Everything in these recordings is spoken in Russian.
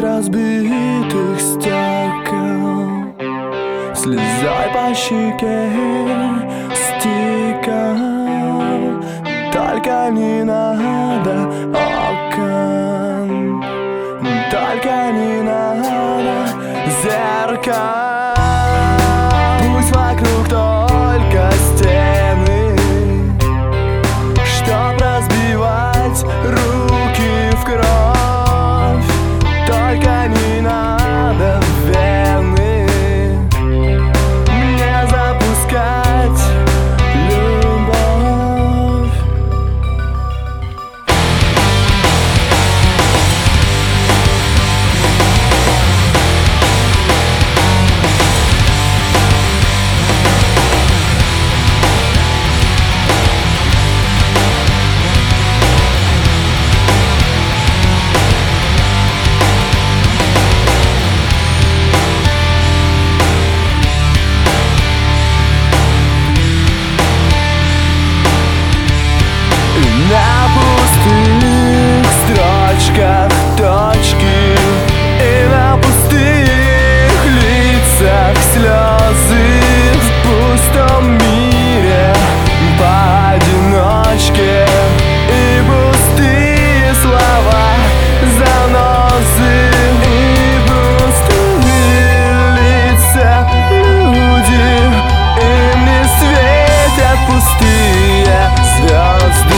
разбитых стекол, слезой по щеке стекал. Только не надо окон, только не надо зеркал. Пусть вокруг только стены, чтоб разбивать руки в кровь. Только не надо в вены мне запускать любовь. На пустых строчках точки и на пустых лицах слезы. В пустом мире поодиночке и пустые слова занозы. И пустые лица люди, им не светят пустые звезды.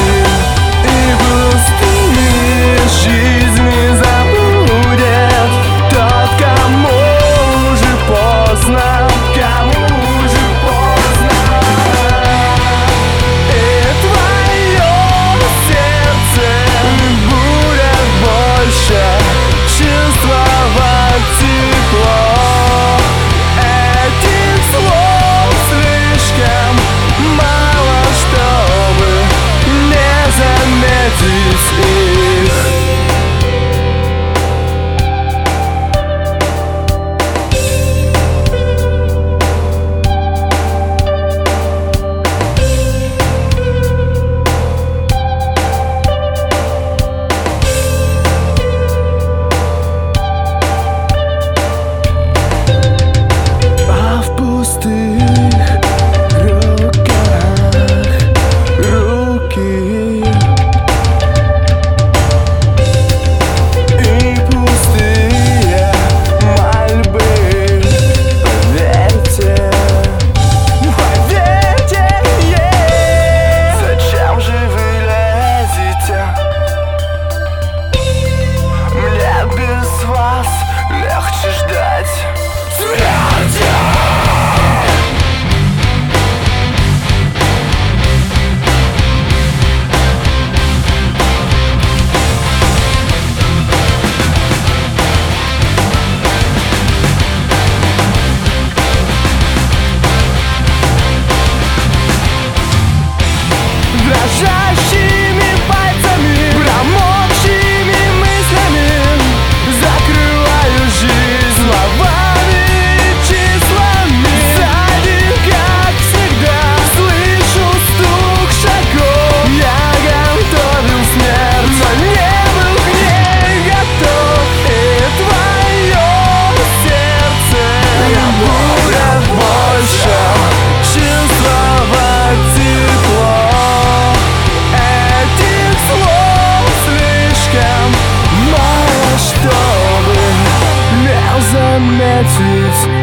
Жизни забудет тот, кому уже поздно, кому уже поздно. И твое сердце не будет больше чувствовать тепло. Этих слов слишком мало, чтобы не заметить их. А в пустых руках руки и пустые мольбы. Поверьте, поверьте, зачем же вы лезете? Мне без вас легче ждать смерти. Дрожащими пальцами, промокшими мыслями закрываю жизнь словами и числами. Сзади, как всегда, слышу стук шагов. Я готовил смерть, но не был к ней готов. И твое сердце не будет больше чувствовать тепло. Этих слов слишком мало, чтобы не заметить